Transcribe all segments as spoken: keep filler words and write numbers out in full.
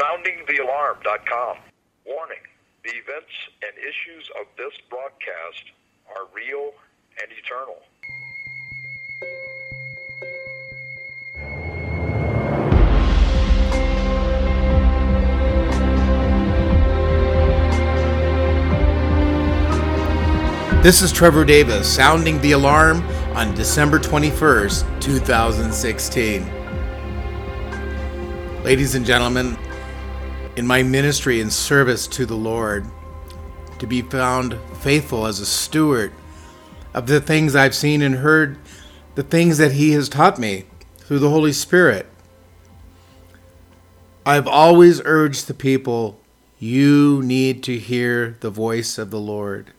sounding the alarm dot com. Warning, the events and issues of this broadcast are real and eternal. This is Trevor Davis, sounding the alarm on December twenty-first, two thousand sixteen. Ladies and gentlemen, in my ministry and service to the Lord, to be found faithful as a steward of the things I've seen and heard, the things that He has taught me through the Holy Spirit, I've always urged the people, you need to hear the voice of the Lord.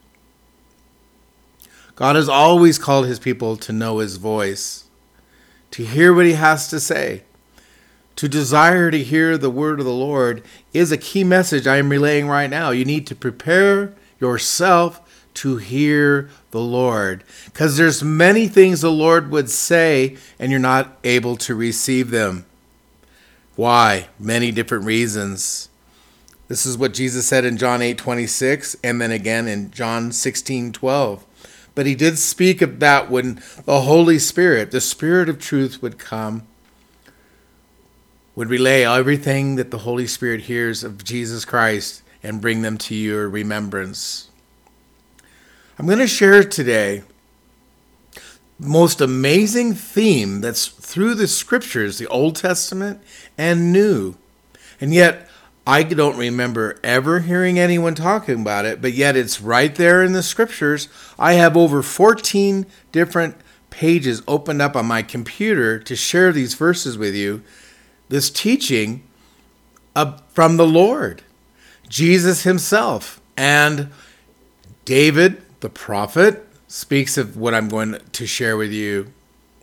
God has always called His people to know His voice, to hear what He has to say. To desire to hear the word of the Lord is a key message I am relaying right now. You need to prepare yourself to hear the Lord, because there's many things the Lord would say and you're not able to receive them. Why? Many different reasons. This is what Jesus said in John eight twenty-six and then again in John sixteen twelve. But He did speak of that when the Holy Spirit, the Spirit of truth, would come, would relay everything that the Holy Spirit hears of Jesus Christ and bring them to your remembrance. I'm going to share today the most amazing theme that's through the Scriptures, the Old Testament and New. And yet, I don't remember ever hearing anyone talking about it, but yet it's right there in the Scriptures. I have over fourteen different pages opened up on my computer to share these verses with you. This teaching uh, from the Lord, Jesus Himself, and David, the prophet, speaks of what I'm going to share with you.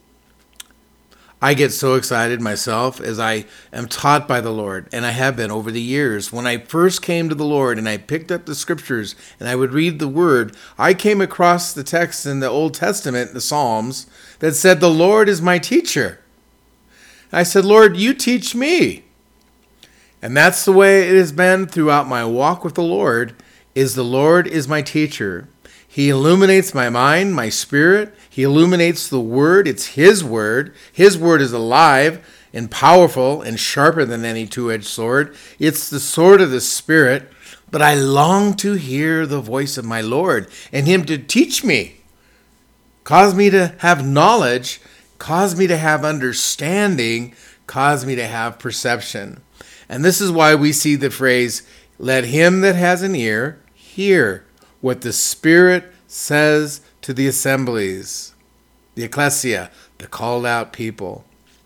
I get so excited myself as I am taught by the Lord, and I have been over the years. When I first came to the Lord and I picked up the Scriptures and I would read the Word, I came across the text in the Old Testament, the Psalms, that said, "The Lord is my teacher." I said, "Lord, you teach me." And that's the way it has been throughout my walk with the Lord, is the Lord is my teacher. He illuminates my mind, my spirit. He illuminates the Word. It's His Word. His Word is alive and powerful and sharper than any two-edged sword. It's the sword of the Spirit. But I long to hear the voice of my Lord and Him to teach me, cause me to have knowledge, cause me to have understanding, cause me to have perception. And this is why we see the phrase, "Let him that has an ear hear what the Spirit says to the assemblies," the ecclesia, the called out people.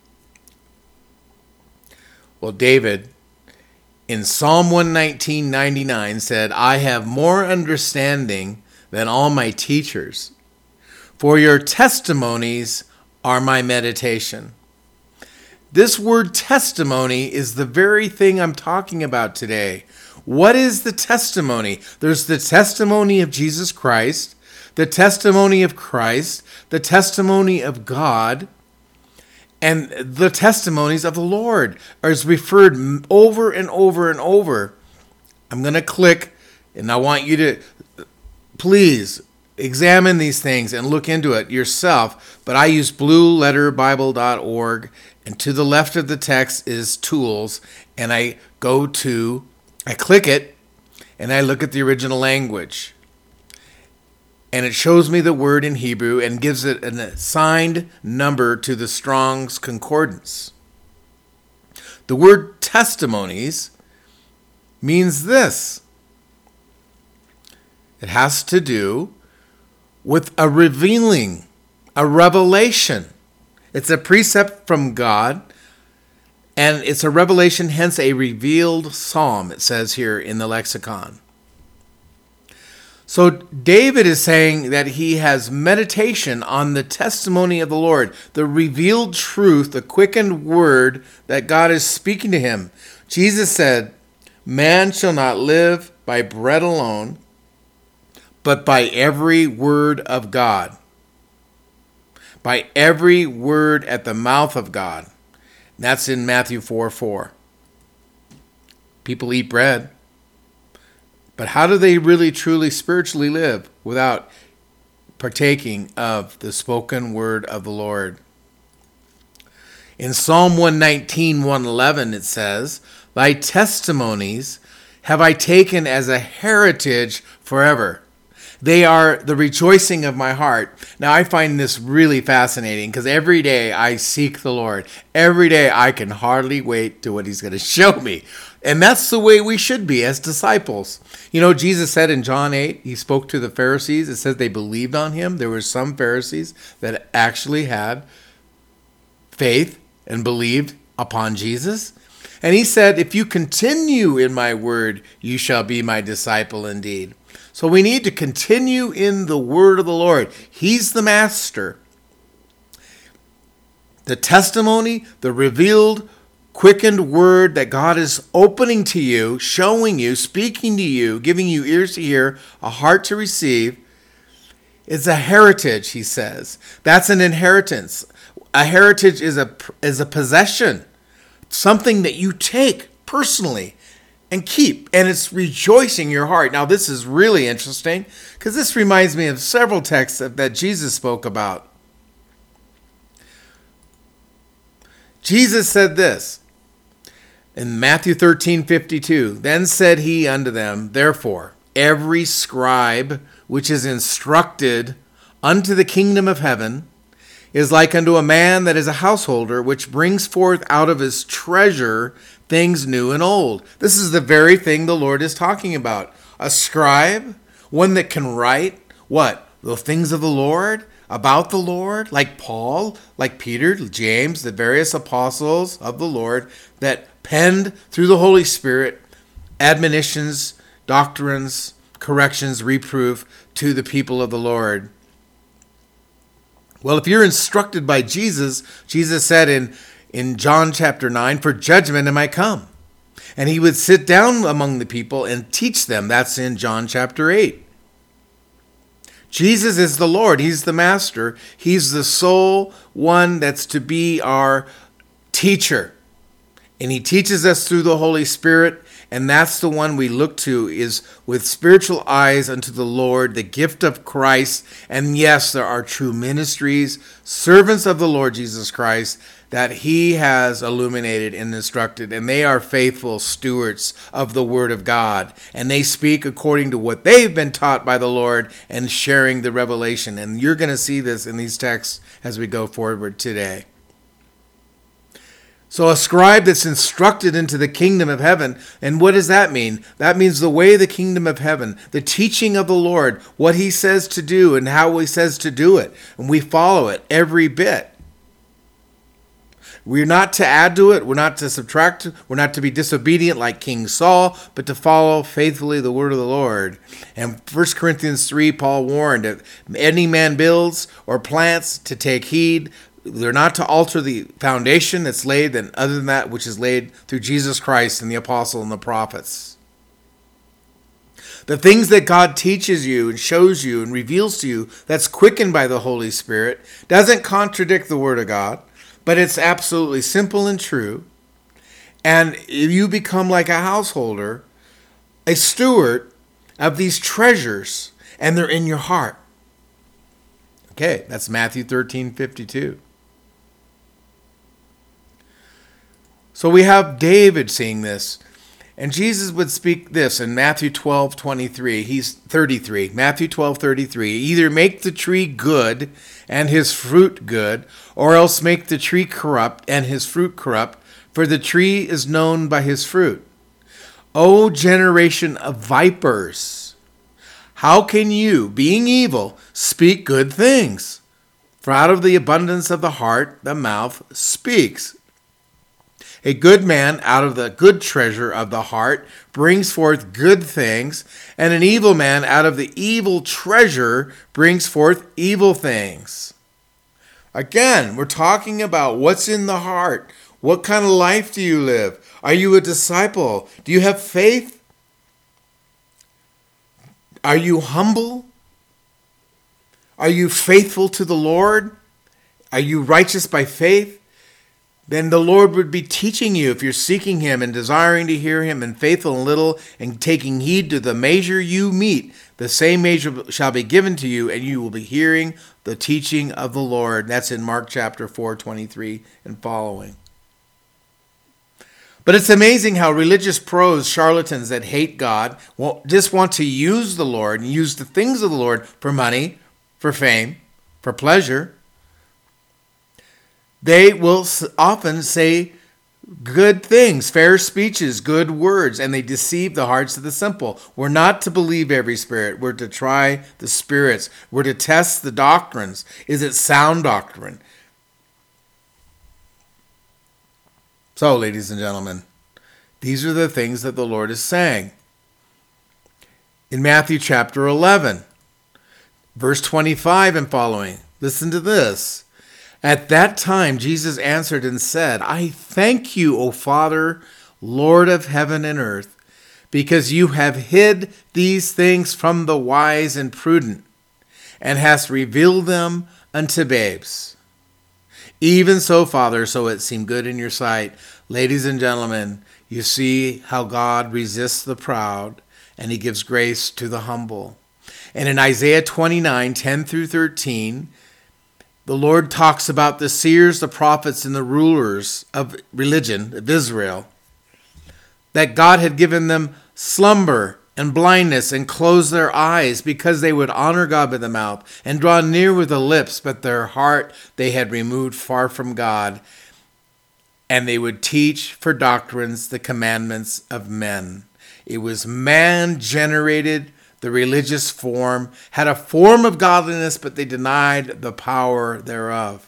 Well, David, in Psalm one nineteen ninety-nine said, "I have more understanding than all my teachers, for your testimonies are my meditation." This word testimony is the very thing I'm talking about today. What is the testimony? There's the testimony of Jesus Christ, the testimony of Christ, the testimony of God, and the testimonies of the Lord are referred over and over and over. I'm going to click, and I want you to please examine these things and look into it yourself. But I use blue letter bible dot org, and to the left of the text is tools, and I go to I click it, and I look at the original language. And it shows me the word in Hebrew and gives it an assigned number to the Strong's Concordance. The word testimonies means this. It has to do with a revealing, a revelation. It's a precept from God. And it's a revelation, hence a revealed psalm, it says here in the lexicon. So David is saying that he has meditation on the testimony of the Lord, the revealed truth, the quickened word that God is speaking to him. Jesus said, "Man shall not live by bread alone, but by every word of God." By every word at the mouth of God. That's in Matthew four four. People eat bread. But how do they really, truly, spiritually live without partaking of the spoken word of the Lord? In Psalm one nineteen, one eleven, it says, "Thy testimonies have I taken as a heritage forever. They are the rejoicing of my heart." Now, I find this really fascinating because every day I seek the Lord. Every day I can hardly wait to what he's going to show me. And that's the way we should be as disciples. You know, Jesus said in John eight, he spoke to the Pharisees. It says they believed on him. There were some Pharisees that actually had faith and believed upon Jesus. And he said, if you continue in my word, you shall be my disciple indeed. So we need to continue in the word of the Lord. He's the master. The testimony, the revealed, quickened word that God is opening to you, showing you, speaking to you, giving you ears to hear, a heart to receive, is a heritage, he says. That's an inheritance. A heritage is a, is a possession, something that you take personally and keep, and it's rejoicing your heart. Now, this is really interesting because this reminds me of several texts that Jesus spoke about. Jesus said this in Matthew thirteen fifty-two, "Then said he unto them, Therefore, every scribe which is instructed unto the kingdom of heaven is like unto a man that is a householder, which brings forth out of his treasure things new and old." This is the very thing the Lord is talking about. A scribe, one that can write, what? The things of the Lord, about the Lord, like Paul, like Peter, James, the various apostles of the Lord that penned through the Holy Spirit admonitions, doctrines, corrections, reproof to the people of the Lord. Well, if you're instructed by Jesus, Jesus said in, in John chapter nine, "For judgment am I come." And he would sit down among the people and teach them. That's in John chapter eight. Jesus is the Lord. He's the master. He's the sole one that's to be our teacher. And he teaches us through the Holy Spirit. And that's the one we look to, is with spiritual eyes unto the Lord, the gift of Christ. And yes, there are true ministries, servants of the Lord Jesus Christ, that he has illuminated and instructed. And they are faithful stewards of the word of God. And they speak according to what they've been taught by the Lord and sharing the revelation. And you're going to see this in these texts as we go forward today. So a scribe that's instructed into the kingdom of heaven. And what does that mean? That means the way of the kingdom of heaven, the teaching of the Lord, what he says to do and how he says to do it. And we follow it every bit. We're not to add to it. We're not to subtract. We're not to be disobedient like King Saul, but to follow faithfully the word of the Lord. And First Corinthians three, Paul warned, if any man builds or plants, to take heed. They're not to alter the foundation that's laid, than other than that which is laid through Jesus Christ and the apostle and the prophets. The things that God teaches you and shows you and reveals to you, that's quickened by the Holy Spirit, doesn't contradict the word of God, but it's absolutely simple and true. And you become like a householder, a steward of these treasures, and they're in your heart. Okay, that's Matthew thirteen fifty-two. So we have David seeing this. And Jesus would speak this in Matthew twelve twenty-three. He's thirty-three. Matthew twelve thirty-three. Either make the tree good and his fruit good, or else make the tree corrupt and his fruit corrupt, for the tree is known by his fruit. O generation of vipers, how can you, being evil, speak good things? For out of the abundance of the heart, the mouth speaks. A good man out of the good treasure of the heart brings forth good things, and an evil man out of the evil treasure brings forth evil things. Again, we're talking about what's in the heart. What kind of life do you live? Are you a disciple? Do you have faith? Are you humble? Are you faithful to the Lord? Are you righteous by faith? then the Lord would be teaching you, if you're seeking him and desiring to hear him and faithful in little and taking heed to the measure you meet, the same measure shall be given to you, and you will be hearing the teaching of the Lord. That's in Mark chapter four, twenty-three and following. But it's amazing how religious pros, charlatans that hate God, just want to use the Lord and use the things of the Lord for money, for fame, for pleasure. They will often say good things, fair speeches, good words, and they deceive the hearts of the simple. We're not to believe every spirit. We're to try the spirits. We're to test the doctrines. Is it sound doctrine? So, ladies and gentlemen, these are the things that the Lord is saying. In Matthew chapter eleven, verse twenty-five and following, listen to this. At that time, Jesus answered and said, I thank you, O Father, Lord of heaven and earth, because you have hid these things from the wise and prudent, and hast revealed them unto babes. Even so, Father, so it seemed good in your sight. Ladies and gentlemen, you see how God resists the proud, and he gives grace to the humble. And in Isaiah twenty-nine, ten through thirteen, the Lord talks about the seers, the prophets, and the rulers of religion of Israel, that God had given them slumber and blindness and closed their eyes because they would honor God with the mouth and draw near with the lips, but their heart they had removed far from God, and they would teach for doctrines the commandments of men. It was man-generated. The religious form had a form of godliness, but they denied the power thereof.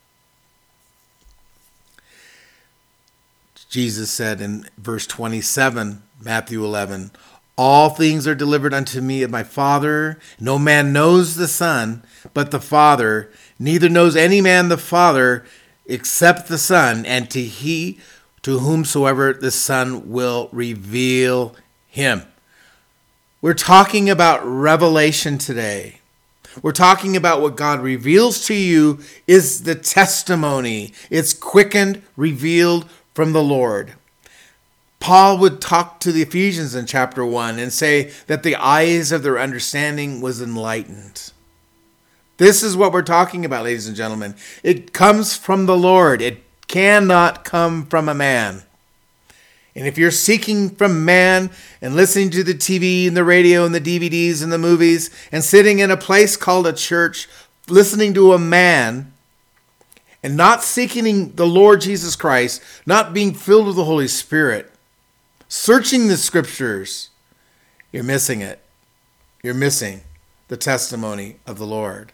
Jesus said in verse twenty-seven, Matthew eleven, all things are delivered unto me of my Father. No man knows the Son, but the Father. Neither knows any man the Father, except the Son, and to he to whomsoever the Son will reveal him. We're talking about revelation today. We're talking about what God reveals to you is the testimony. It's quickened, revealed from the Lord. Paul would talk to the Ephesians in chapter one and say that the eyes of their understanding was enlightened. This is what we're talking about, ladies and gentlemen. It comes from the Lord. It cannot come from a man. And if you're seeking from man and listening to the T V and the radio and the D V Ds and the movies and sitting in a place called a church, listening to a man and not seeking the Lord Jesus Christ, not being filled with the Holy Spirit, searching the scriptures, you're missing it. You're missing the testimony of the Lord.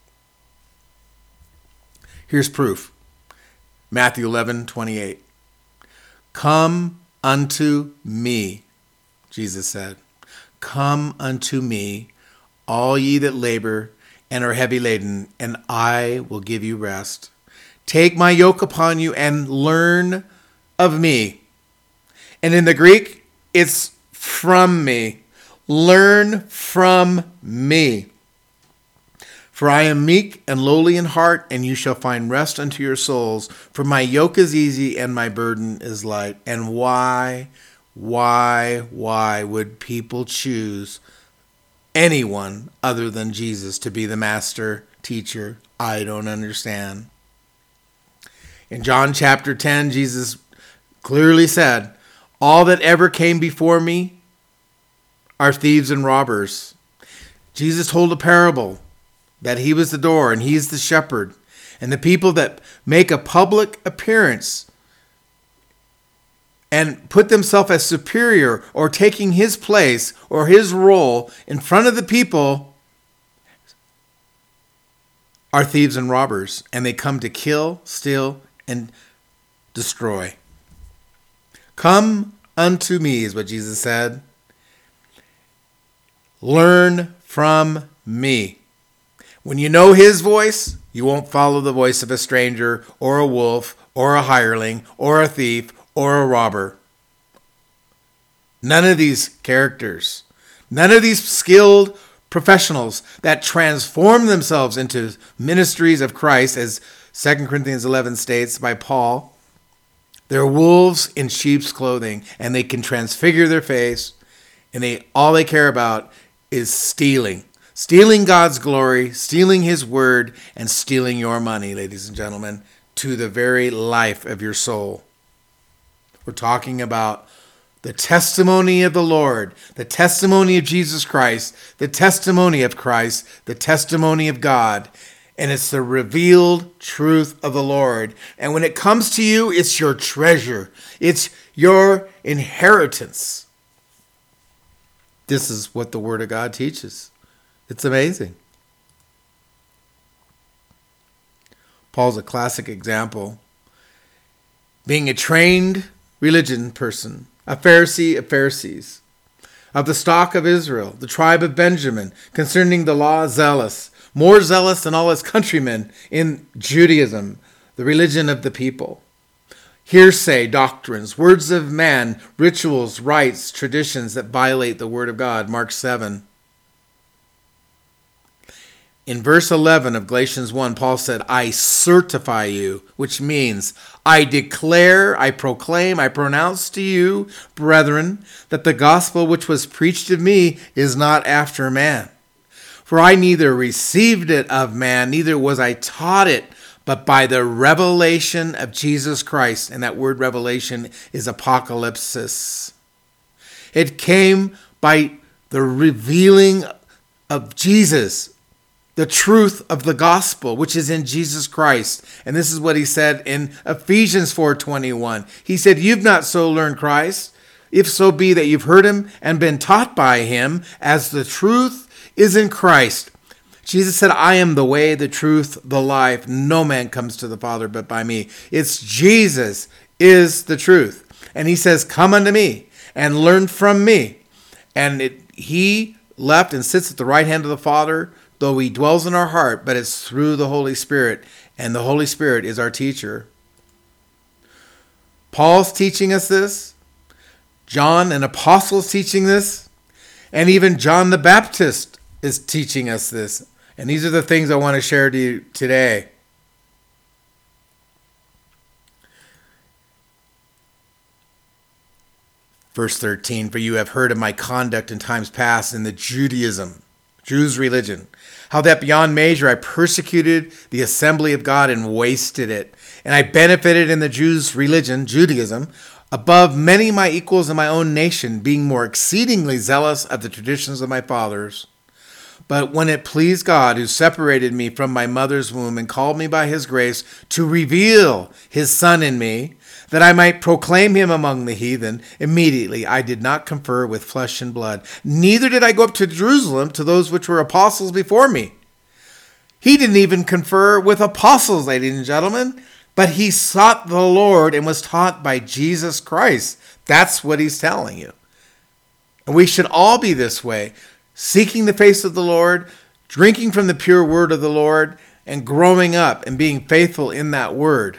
Here's proof. Matthew eleven twenty-eight. Come unto me, Jesus said. Come unto me, all ye that labor and are heavy laden, and I will give you rest. Take my yoke upon you and learn of me. And in the Greek, it's from me. Learn from me. For I am meek and lowly in heart, and you shall find rest unto your souls. For my yoke is easy and my burden is light. And why, why, why would people choose anyone other than Jesus to be the master teacher? I don't understand. In John chapter ten, Jesus clearly said, all that ever came before me are thieves and robbers. Jesus told a parable that he was the door and he's the shepherd. And the people that make a public appearance and put themselves as superior or taking his place or his role in front of the people are thieves and robbers. And they come to kill, steal, and destroy. Come unto me is what Jesus said. Learn from me. When you know his voice, you won't follow the voice of a stranger or a wolf or a hireling or a thief or a robber. None of these characters, none of these skilled professionals that transform themselves into ministries of Christ, as Second Corinthians eleven states by Paul, They're wolves in sheep's clothing, and they can transfigure their face, and they all they care about is stealing. Stealing God's glory, stealing his word, and stealing your money, ladies and gentlemen, to the very life of your soul. We're talking about the testimony of the Lord, the testimony of Jesus Christ, the testimony of Christ, the testimony of God. And it's the revealed truth of the Lord. And when it comes to you, it's your treasure. It's your inheritance. This is what the Word of God teaches. It's amazing. Paul's a classic example. Being a trained religion person, a Pharisee of Pharisees, of the stock of Israel, the tribe of Benjamin, concerning the law zealous, more zealous than all his countrymen in Judaism, the religion of the people. Hearsay doctrines, words of man, rituals, rites, traditions that violate the word of God, Mark seven. In verse eleven of Galatians one, Paul said, I certify you, which means I declare, I proclaim, I pronounce to you, brethren, that the gospel which was preached of me is not after man. For I neither received it of man, neither was I taught it, but by the revelation of Jesus Christ. And that word revelation is apocalypsis. It came by the revealing of Jesus, the truth of the gospel, which is in Jesus Christ. And this is what he said in Ephesians four twenty-one. He said, you've not so learned Christ, if so be that you've heard him and been taught by him, as the truth is in Christ. Jesus said, I am the way, the truth, the life. No man comes to the Father but by me. It's Jesus is the truth. And he says, come unto me and learn from me. And it, he left and sits at the right hand of the Father, though he dwells in our heart, but it's through the Holy Spirit. And the Holy Spirit is our teacher. Paul's teaching us this. John, an apostle, is teaching this. And even John the Baptist is teaching us this. And these are the things I want to share to you today. Verse thirteen, for you have heard of my conduct in times past in the Judaism, Jews' religion, how that beyond measure I persecuted the assembly of God and wasted it. And I benefited in the Jews' religion, Judaism, above many my equals in my own nation, being more exceedingly zealous of the traditions of my fathers. But when it pleased God, who separated me from my mother's womb and called me by his grace to reveal his Son in me, that I might proclaim him among the heathen, immediately I did not confer with flesh and blood. Neither did I go up to Jerusalem to those which were apostles before me. He didn't even confer with apostles, ladies and gentlemen, but he sought the Lord and was taught by Jesus Christ. That's what he's telling you. And we should all be this way, seeking the face of the Lord, drinking from the pure word of the Lord, and growing up and being faithful in that word.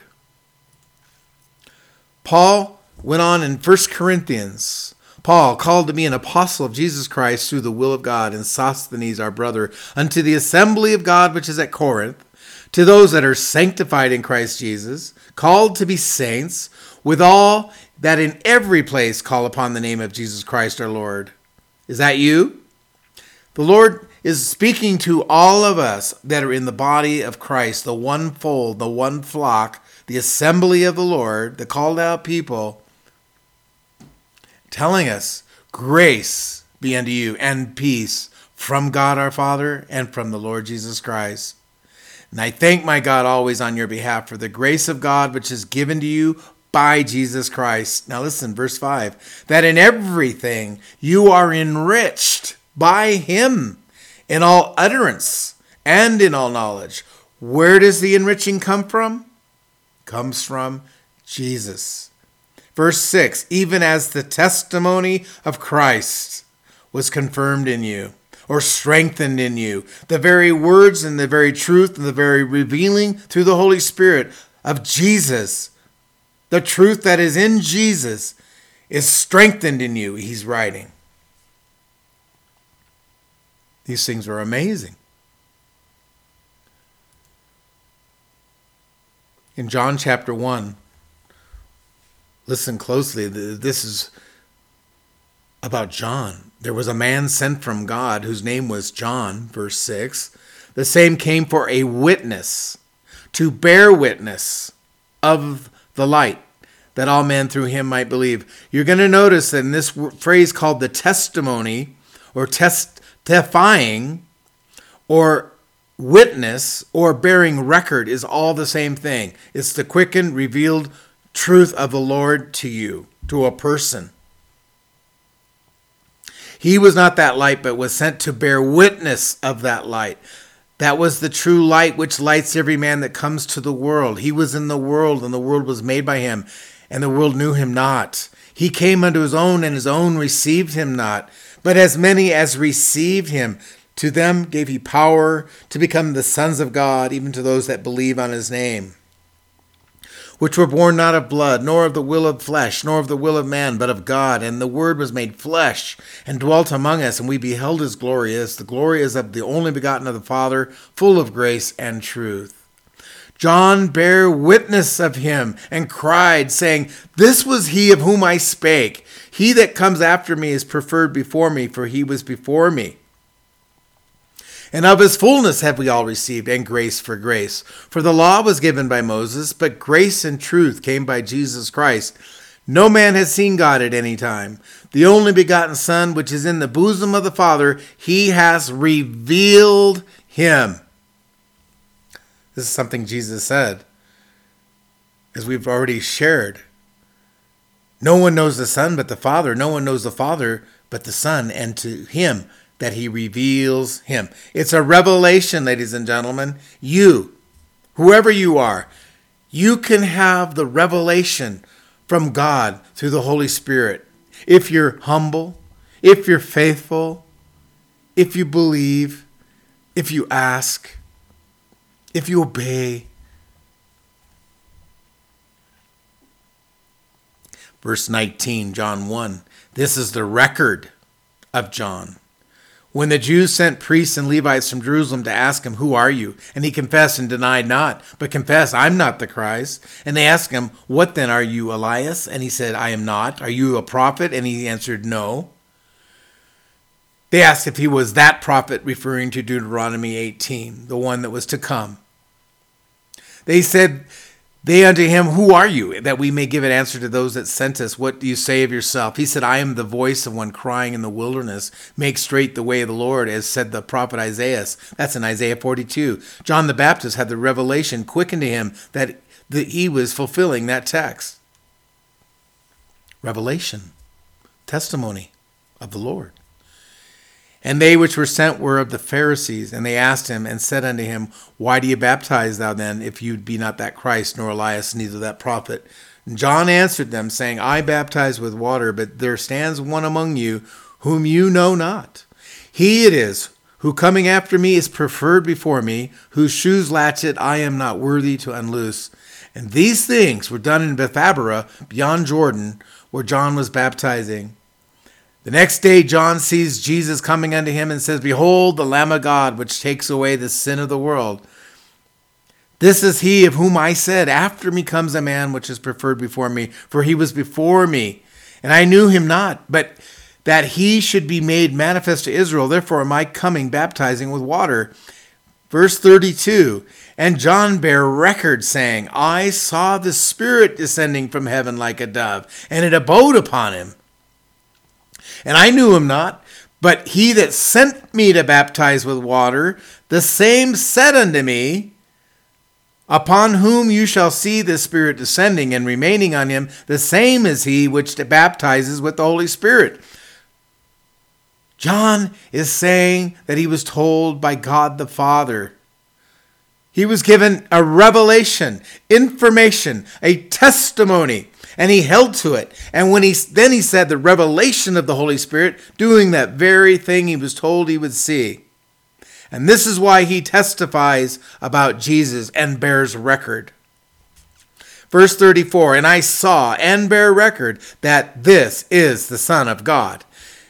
Paul went on in First Corinthians. Paul, called to be an apostle of Jesus Christ through the will of God, and Sosthenes our brother, unto the assembly of God which is at Corinth, to those that are sanctified in Christ Jesus, called to be saints, with all that in every place call upon the name of Jesus Christ our Lord. Is that you? The Lord is speaking to all of us that are in the body of Christ, the one fold, the one flock, the assembly of the Lord, the called out people, telling us, grace be unto you and peace from God our Father and from the Lord Jesus Christ. And I thank my God always on your behalf for the grace of God which is given to you by Jesus Christ. Now listen, verse five, that in everything you are enriched by him in all utterance and in all knowledge. Where does the enriching come from? Comes from Jesus. Verse six, even as the testimony of Christ was confirmed in you, or strengthened in you, the very words and the very truth and the very revealing through the Holy Spirit of Jesus, the truth that is in Jesus is strengthened in you, he's writing. These things are amazing. In John chapter one, Listen closely. This is about John. There was a man sent from God whose name was John, verse six. The same came for a witness, to bear witness of the light, that all men through him might believe. You're going to notice that in this phrase called the testimony, or testifying, or witness, or bearing record, is all the same thing. It's the quickened, revealed truth of the Lord to you, to a person. He was not that light, but was sent to bear witness of that light. That was the true light which lights every man that comes to the world. He was in the world, and the world was made by him, and the world knew him not. He came unto his own, and his own received him not. But as many as received him, to them gave he power to become the sons of God, even to those that believe on his name, which were born not of blood, nor of the will of flesh, nor of the will of man, but of God. And the Word was made flesh, and dwelt among us, and we beheld his glory, as the glory is of the only begotten of the Father, full of grace and truth. John bare witness of him, and cried, saying, This was he of whom I spake. He that comes after me is preferred before me, for he was before me. And of his fullness have we all received, and grace for grace. For the law was given by Moses, but grace and truth came by Jesus Christ. No man has seen God at any time. The only begotten Son, which is in the bosom of the Father, he has revealed him. This is something Jesus said, as we've already shared. No one knows the Son but the Father. No one knows the Father but the Son, and to him that he reveals him. It's a revelation, ladies and gentlemen. You, whoever you are, you can have the revelation from God through the Holy Spirit. If you're humble, if you're faithful, if you believe, if you ask, if you obey. Verse nineteen, John one. This is the record of John. When the Jews sent priests and Levites from Jerusalem to ask him, Who are you? And he confessed and denied not, but confessed, I'm not the Christ. And they asked him, What then, are you Elias? And he said, I am not. Are you a prophet? And he answered, No. They asked if he was that prophet, referring to Deuteronomy eighteen, the one that was to come. They said, They unto him, Who are you? That we may give an answer to those that sent us. What do you say of yourself? He said, I am the voice of one crying in the wilderness, Make straight the way of the Lord, as said the prophet Isaiah. That's in Isaiah forty-two. John the Baptist had the revelation quickened to him that he was fulfilling that text. Revelation, testimony of the Lord. And they which were sent were of the Pharisees, and they asked him and said unto him, Why do you baptize thou then, if you be not that Christ, nor Elias, neither that prophet? And John answered them, saying, I baptize with water, but there stands one among you whom you know not. He it is who coming after me is preferred before me, whose shoes latchet I am not worthy to unloose. And these things were done in Bethabara, beyond Jordan, where John was baptizing. The next day John sees Jesus coming unto him and says, Behold, the Lamb of God, which takes away the sin of the world. This is he of whom I said, After me comes a man which is preferred before me, for he was before me, and I knew him not, but that he should be made manifest to Israel. Therefore am I coming baptizing with water. Verse thirty-two, And John bare record, saying, I saw the Spirit descending from heaven like a dove, and it abode upon him. And I knew him not, but he that sent me to baptize with water, the same said unto me, Upon whom you shall see the Spirit descending and remaining on him, the same is he which baptizes with the Holy Spirit. John is saying that he was told by God the Father. He was given a revelation, information, a testimony, and he held to it. And when he then he said the revelation of the Holy Spirit, doing that very thing he was told he would see. And this is why he testifies about Jesus and bears record. Verse thirty-four, And I saw and bear record that this is the Son of God.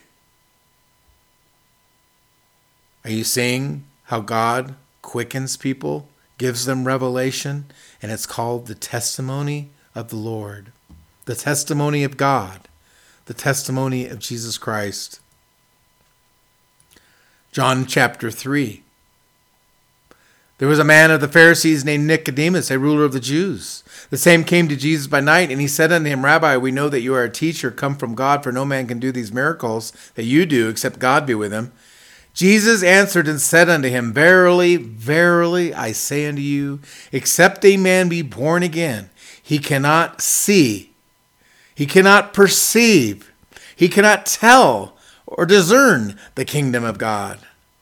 Are you seeing how God quickens people, gives them revelation, and it's called the testimony of the Lord? the testimony of God, the testimony of Jesus Christ. John chapter three. There was a man of the Pharisees named Nicodemus, a ruler of the Jews. The same came to Jesus by night, and he said unto him, Rabbi, we know that you are a teacher come from God, for no man can do these miracles that you do, except God be with him. Jesus answered and said unto him, Verily, verily, I say unto you, except a man be born again, he cannot see, he cannot perceive, he cannot tell or discern the kingdom of God.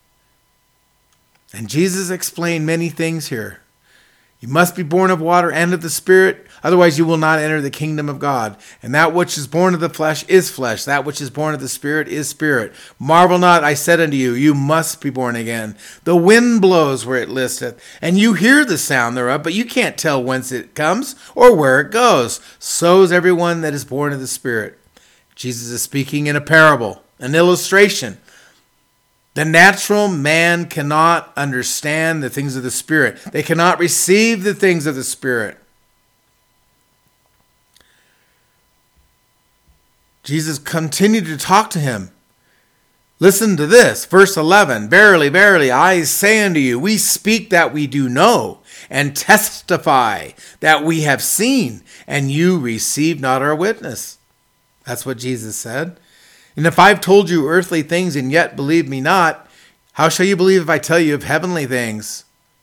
And Jesus explained many things here. You must be born of water and of the Spirit, otherwise you will not enter the kingdom of God. And that which is born of the flesh is flesh, that which is born of the Spirit is spirit. Marvel not, I said unto you, you must be born again. The wind blows where it listeth, and you hear the sound thereof, but you can't tell whence it comes or where it goes. So is everyone that is born of the Spirit. Jesus is speaking in a parable, an illustration. The natural man cannot understand the things of the Spirit. They cannot receive the things of the Spirit. Jesus continued to talk to him. Listen to this, verse eleven. Verily, verily, I say unto you, we speak that we do know, and testify that we have seen, and you receive not our witness. That's what Jesus said. And if I've told you earthly things and yet believe me not, how shall you believe if I tell you of heavenly things?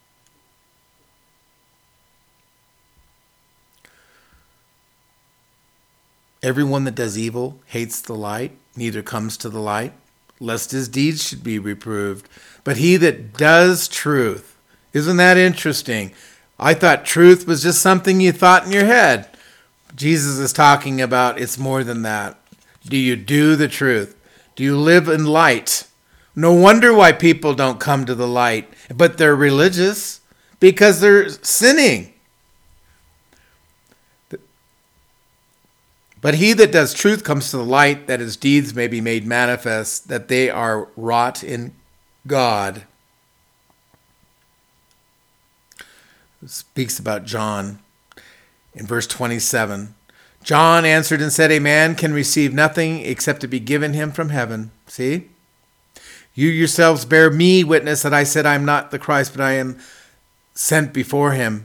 Everyone that does evil hates the light, neither comes to the light, lest his deeds should be reproved. But he that does truth, isn't that interesting? I thought truth was just something you thought in your head. Jesus is talking about it's more than that. Do you do the truth? Do you live in light? No wonder why people don't come to the light, but they're religious because they're sinning. But he that does truth comes to the light, that his deeds may be made manifest, that they are wrought in God. It speaks about John in verse twenty-seven. John answered and said, a man can receive nothing except it be given him from heaven. See? You yourselves bear me witness that I said I am not the Christ, but I am sent before him.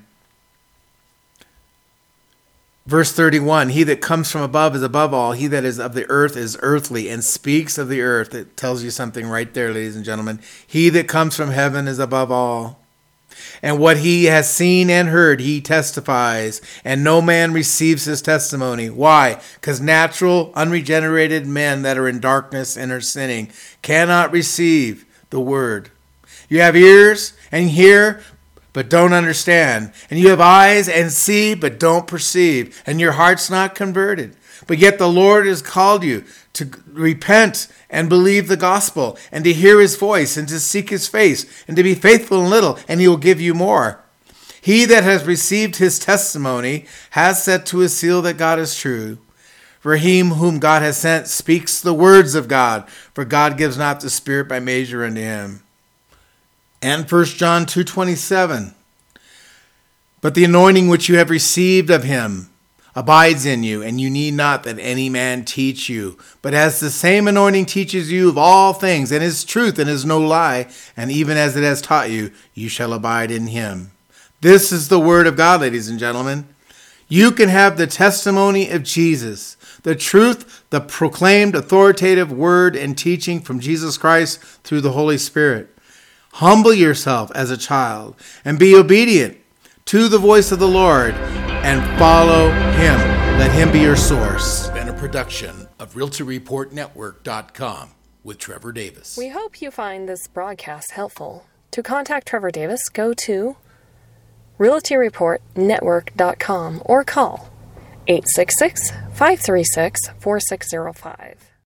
Verse thirty-one, he that comes from above is above all. He that is of the earth is earthly and speaks of the earth. It tells you something right there, ladies and gentlemen. He that comes from heaven is above all. And what he has seen and heard, he testifies, and no man receives his testimony. Why? Because natural, unregenerated men that are in darkness and are sinning cannot receive the word. You have ears and hear, but don't understand. And you have eyes and see, but don't perceive. And your heart's not converted. But yet the Lord has called you to repent and believe the gospel, and to hear his voice, and to seek his face, and to be faithful in little, and he will give you more. He that has received his testimony has set to his seal that God is true. For he whom God has sent speaks the words of God, for God gives not the Spirit by measure unto him. And First John two twenty-seven. But the anointing which you have received of him abides in you, and you need not that any man teach you. But as the same anointing teaches you of all things, and is truth and is no lie, and even as it has taught you, you shall abide in him. This is the word of God, ladies and gentlemen. You can have the testimony of Jesus, the truth, the proclaimed authoritative word and teaching from Jesus Christ through the Holy Spirit. Humble yourself as a child and be obedient to the voice of the Lord and follow him. Let him be your source. Been a production of Realty Report Network dot com with Trevor Davis. We hope you find this broadcast helpful. To contact Trevor Davis, go to Realty Report Network dot com or call eight six six, five three six, four six zero five.